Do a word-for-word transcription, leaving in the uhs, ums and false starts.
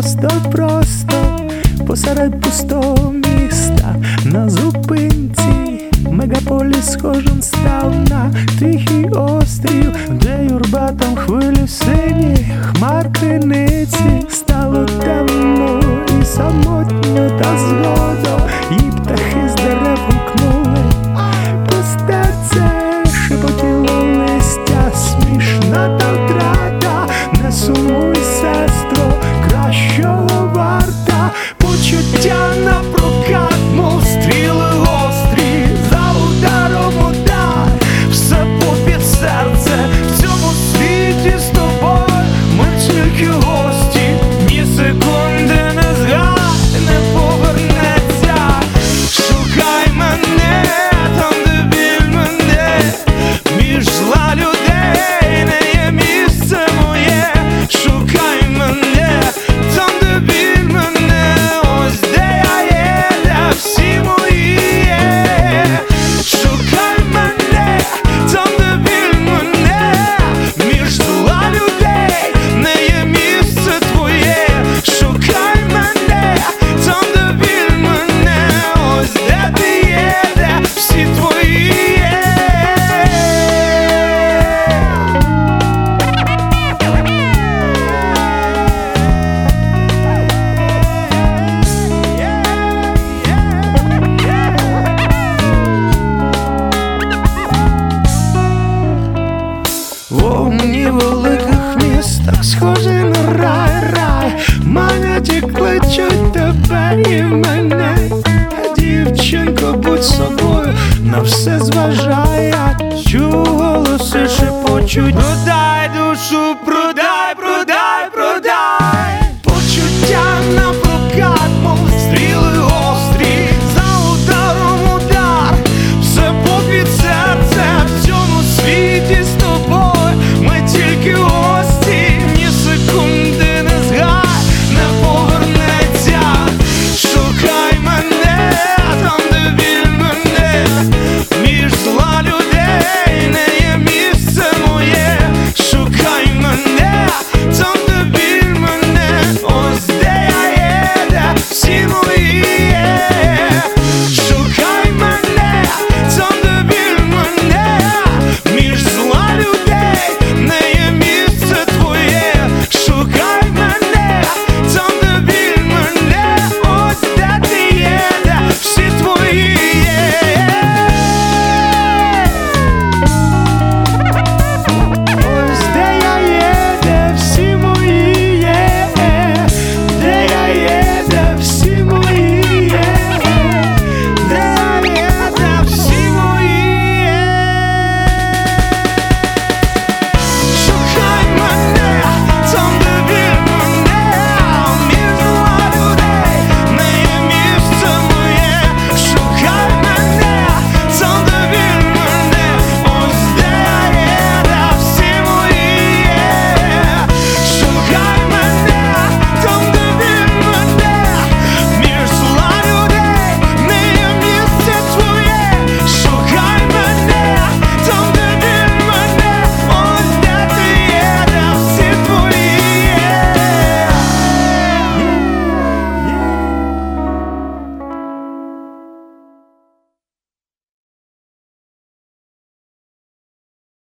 просто, просто посеред пустого міста на зупинці мегаполіс схожим став на тихий острів, де юрба там хвилі сині, хмар криниці. Стало темно і самотньо, та згодом і птахи з дерев гукнули. Пусте це шепотіло листя, смішна та втрата. Не сумуй, сестро, кращого варта. Почуття на прокат, мов стріли гострі, за ударом удар, все попід серце. В цьому світі з тобою ми тільки гості, ні секунди не згай, не повернеться. Шукай мене там, де біль мене, між зла людей не є місце моє. Шукай мене там, де біль мене, ось де я є, де всі мої є. Шукай мене там, де біль мене, між зла людей не є місце твоє. Шукай мене там, де біль мене, ось де ти є, де всі твої є. Вогні великих містах схожі на рай, рай, манять і кличуть тебе і мене. Дівчинко, будь собою, на все зважай, я чую голоси шепочуть.